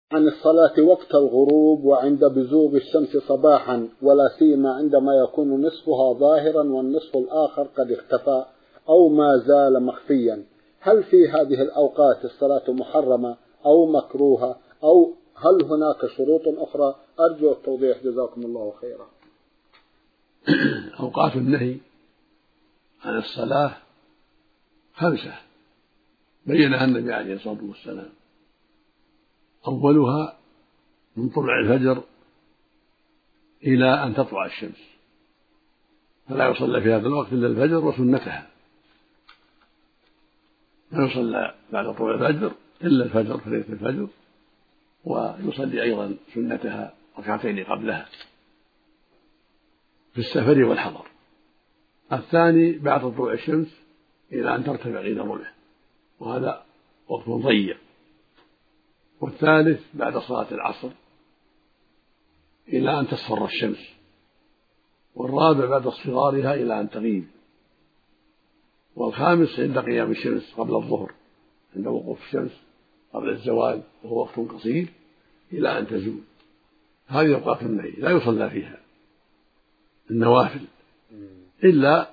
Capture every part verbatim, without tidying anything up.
عن الصلاة وقت الغروب وعند بزوغ الشمس صباحا، ولا سيما عندما يكون نصفها ظاهرا والنصف الآخر قد اختفى أو ما زال مخفيا، هل في هذه الأوقات الصلاة محرمة أو مكروهة، أو هل هناك شروط أخرى؟ أرجو التوضيح جزاكم الله خيرا. أوقات النهي عن الصلاة خمسة بينها النبي عليه الصلاة والسلام. أولها من طلوع الفجر إلى أن تطلع الشمس، فلا يصلى في هذا الوقت إلا الفجر وسنتها، لا يصلى بعد طلوع الفجر إلا الفجر في ليلة الفجر، ويصلي أيضا سنتها ركعتين قبلها في السفر والحضر. الثاني بعد طلوع الشمس إلى أن ترتفع إلى رمح، وهذا وقت ضيق. والثالث بعد صلاة العصر إلى أن تصفر الشمس. والرابع بعد اصفرارها إلى أن تغيب. والخامس عند قيام الشمس قبل الظهر، عند وقوف الشمس قبل الزوال وهو وقت قصير إلى أن تزول. هذه أوقات النهي لا يصلى فيها النوافل إلا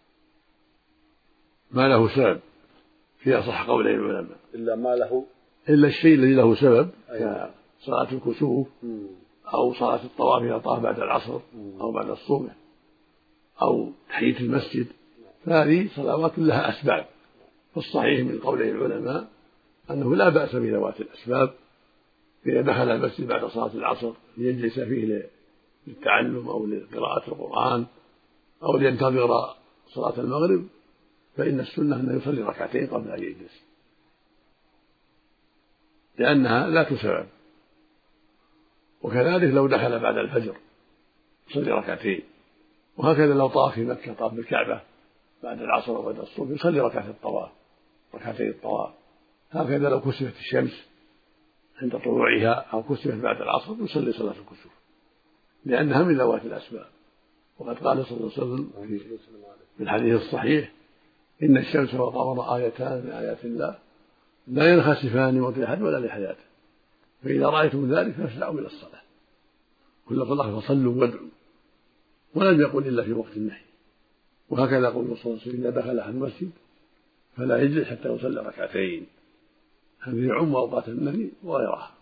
ما له سبب، في أصح قولي العلماء، إلا ما له إلا الشيء الذي له سبب، أيوة. كصلاة الكسوف أو صلاة الطواف إذا طاف بعد العصر أو بعد الصبح أو تحية المسجد، فهذه صلوات لها أسباب. فالصحيح من قولي العلماء أنه لا بأس بذوات الأسباب، إذا دخل المسجد بعد صلاة العصر ليجلس فيه للتعلم أو لقراءة القرآن أو لينتظر صلاة المغرب، فإن السنة أنه يصلي ركعتين قبل أن يجلس، لأنها لا تسبب. وكذلك لو دخل بعد الفجر يصلي ركعتين، وهكذا لو طاف في مكة طاف بالكعبة بعد العصر أو بعد الصبح يصلي ركعتين الطواف ركعتين الطواف. هكذا لو كسفت الشمس عند طلوعها أو كسفت بعد العصر يصلي صلاة الكسوف، لأنها من ذوات الأسباب. وقد قال صلى الله عليه وسلم في الحديث الصحيح: إن الشمس والقمر آيتان من آيات الله لا ينخسفان لموت أحد ولا لحياته، فإذا رأيتم ذلك فافزعوا إلى الصلاة، كل صلاة فصلوا وادعوا. ولم يقل إلا في وقت النهي. وهكذا يقول صلى الله عليه وسلم: إذا دخل أحد المسجد فلا يجلس حتى يصلي ركعتين. هذه يعم أوقات النهي وغيرها.